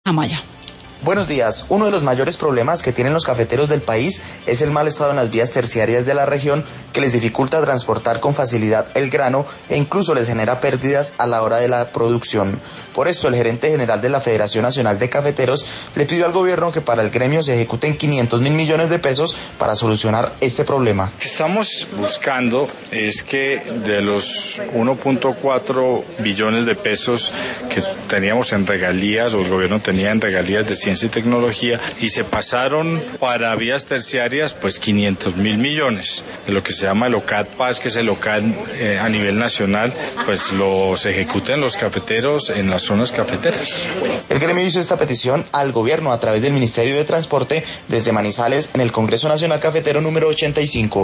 Amaya. Buenos días. Uno de los mayores problemas que tienen los cafeteros del país es el mal estado en las vías terciarias de la región, que les dificulta transportar con facilidad el grano e incluso les genera pérdidas a la hora de la producción. Por esto, el gerente general de la Federación Nacional de Cafeteros le pidió al gobierno que para el gremio se ejecuten 500.000 millones de pesos para solucionar este problema. Lo que estamos buscando es que de los 1.4 billones de pesos que teníamos en regalías, o el gobierno tenía en regalías de ciencia y tecnología, y se pasaron para vías terciarias pues 500.000 millones. De lo que se llama el OCAD Paz, que es el OCAD a nivel nacional, pues los ejecuten los cafeteros en las zonas cafeteras. El gremio hizo esta petición al gobierno a través del Ministerio de Transporte desde Manizales en el Congreso Nacional Cafetero número 85.